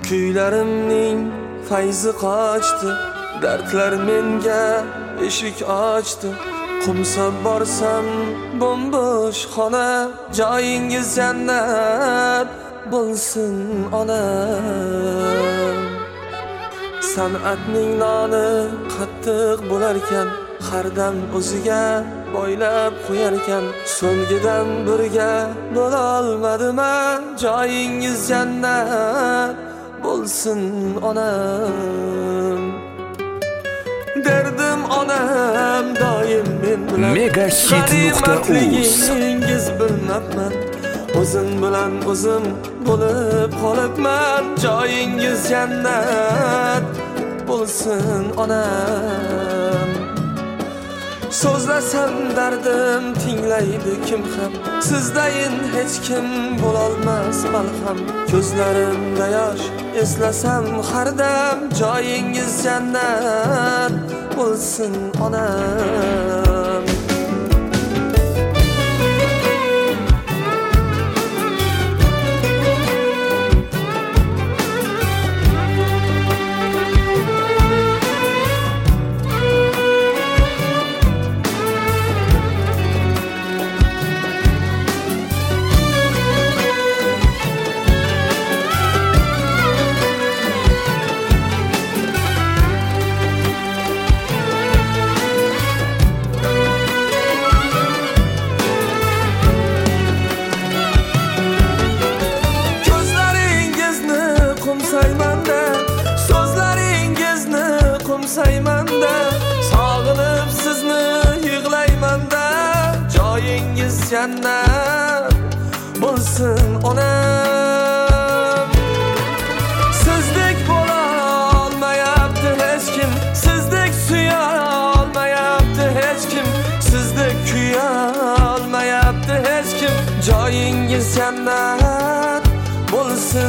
Kuylarimning fayzi qochdi, dardlar menga eshik ochdi. Qumsab borsam bombosh xona, joyingiz jannat bo'lsin onam. San'atning noni qattiq bo'larkan, har dam o'ziga boylab qo'yarkan. So'ngidan birga bo'la olmadim, joyingiz jannat bo'lsin onam. Derdim onam doim men bilan Megahit.uz bilmabman, o'zim bilan o'zim bo'lib qolibman. Joyingiz jannat bo'lsin onam. So'zlasam dardim tinglaydi kim ham, sizdayin hech kim bo'lolmas malham. Ko'zlarimda yosh eslasam har dam, joyingiz jannat bo'lsin onam. So'zlaringizni qumsaymanda, sog'inib sizni yig'laymanda. Joyingiz jannat bo'lsin onam. Sizdek bo'la olmayapti hech kim, sizdek suya olmayapti hech kim, sizdek kuya olmayapti hech kim. Joyingiz jannat bo'lsin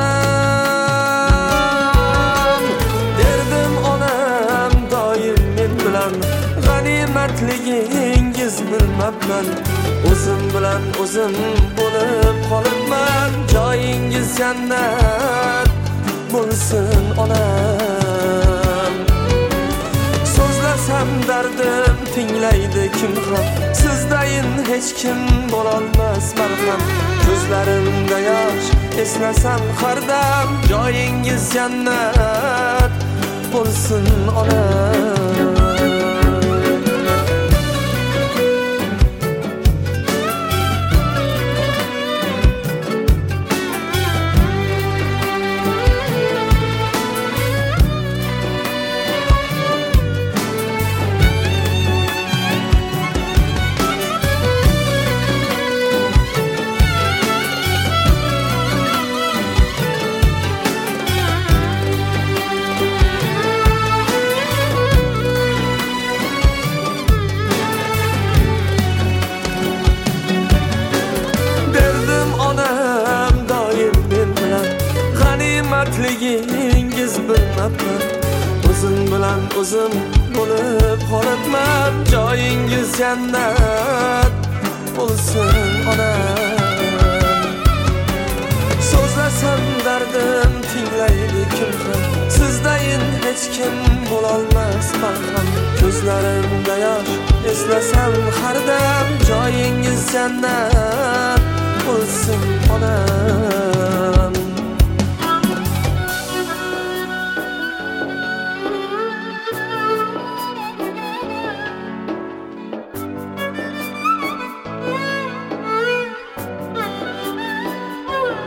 onam. Derdim onam doim men bilan, g'animatligingiz bilmabman, o'zim bilan o'zim bo'lib qolibman. Joyingiz jannat bo'lsin onam. So'zlasam dardim tinglaydi kim ham, sizdayin hech kim bo'lolmas malham. Ko'zlarimda yosh eslasam har dam, joyingiz jannat bo'lsin onam. G'animatligingiz bilmabman, o'zim bilan o'zim bo'lib qolibman. Joyingiz jannat bo'lsin onam. So'zlasam dardim tinglaydi kim ham, sizdayin hech kim bo'lolmas malham. Ko'zlarimda yosh eslasam har dam, joyingiz jannat bo'lsin onam.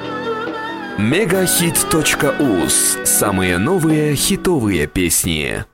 Megahit.uz. Самые новые хитовые песни.